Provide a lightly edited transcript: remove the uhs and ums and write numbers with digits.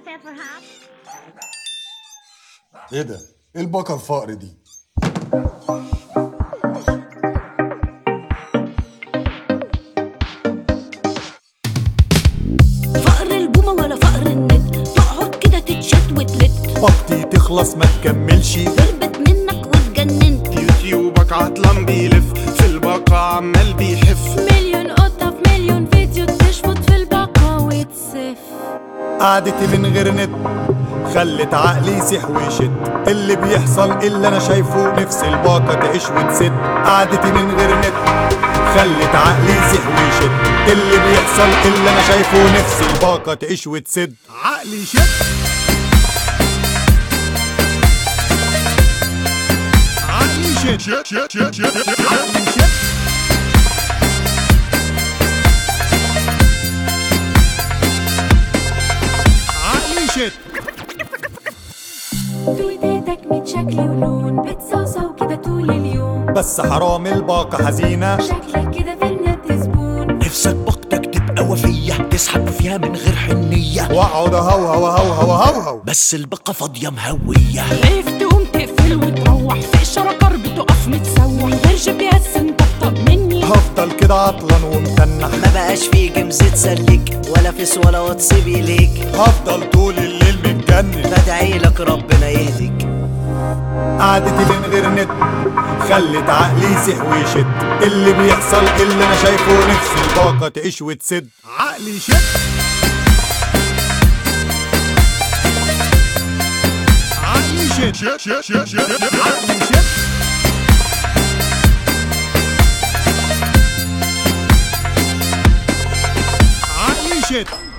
said perhaps. ايه ده؟ ايه الباقة الفقر دي؟ فقر البومة ولا فقر النت، تقعد كده تتشت وتلت، باقتي تخلص ما تكملش، هربت منك واتجننت. يوتيوبك عطلان بيلف في الباقة عمال بيحف، مليون قطة في مليون فيديو تشفط في الباقة وتسف. قعدتي من غير نت خلت عقلي يسيح ويشت، اللي بيحصل اللي انا شايفه نفس الباقة تعيش وتسد. قعدتي من غير نت خلت عقلي يسيح ويشت، اللي بيحصل اللي انا شايفه نفس الباقة تعيش وتسد. عقلي شد عقلي شد عقلي شد. عقلي شد. تويتاتك ميت شكل ولون، بتصوصو كده طول اليوم، بس حرام الباقة حزينة، شكلك كده في النت زبون. نفسك باقتك تبقى وفية، تسحب فيها من غير حنية، واقعد اهوهو اهوهو اهوهو، بس الباقة فاضية مهوية. خايف تقوم تقفل وتروح، في إشارة كرب تقف متسوح، من غير GPS انت بطب مني. هفضل كده عطلان ومتنح، ما بقاش في جيمز تسليك ولا فيس ولا واتس بيليك، هفضل طول الليل متجنن. بدعي لك ربنا يهديك. قعدتي من غير نت خلت عقلي يسيح ويشد، اللي بيحصل اللي انا شايفه نفس الباقة تعيش وتسد. عقلي شد. عقلي شد عقلي شد. عقلي شد.